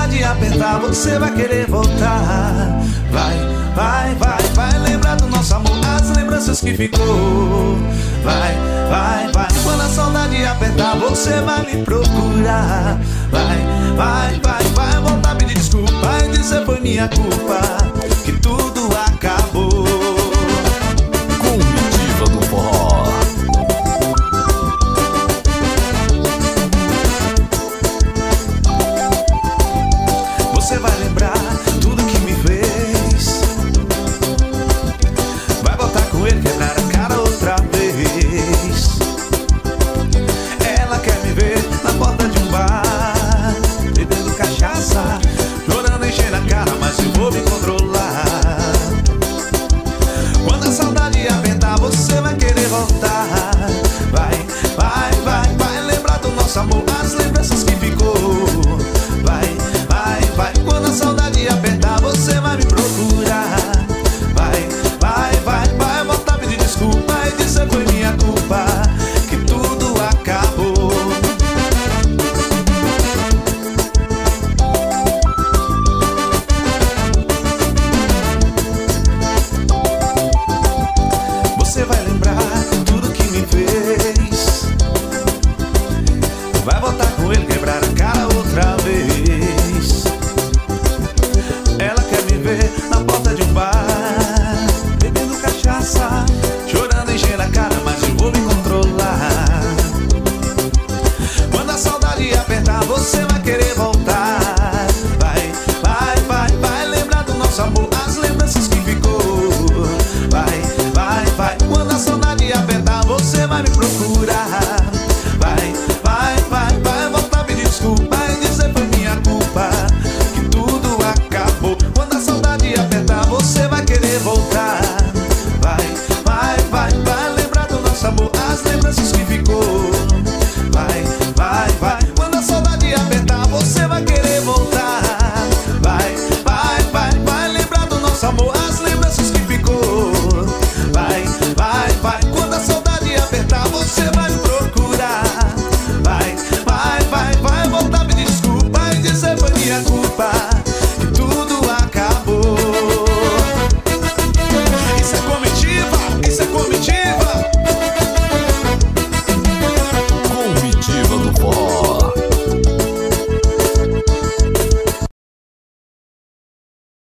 saudade apertar, você vai querer voltar. Vai lembrar do nosso amor, as lembranças que ficou. Vai quando a saudade apertar, você vai me procurar. Vai voltar a pedir desculpa e dizer foi minha culpa que tudo acabou. Comitiva do Forró. Você vai lembrar tudo que me fez. Vai voltar com ele, quebrar a cara outra vez. Ela quer me ver na porta de um bar, bebendo cachaça, chorando, enchendo a cara, mas eu vou me controlar. Quando a saudade apertar, você vai querer voltar. Vai lembrar do nosso amor, as lembranças que ficou. Vai quando a saudade apertar, você vai me procurar. Vai voltar a pedir desculpa e dizer foi minha culpa que tudo acabou. Você vai lembrar tudo que me fez. Vai voltar com ele, quebrar a cara outra vez. Ela quer me ver na porta de um bar, bebendo cachaça, chorando, enchendo a cara, mas eu vou me controlar. Quando a saudade apertar, você vai querer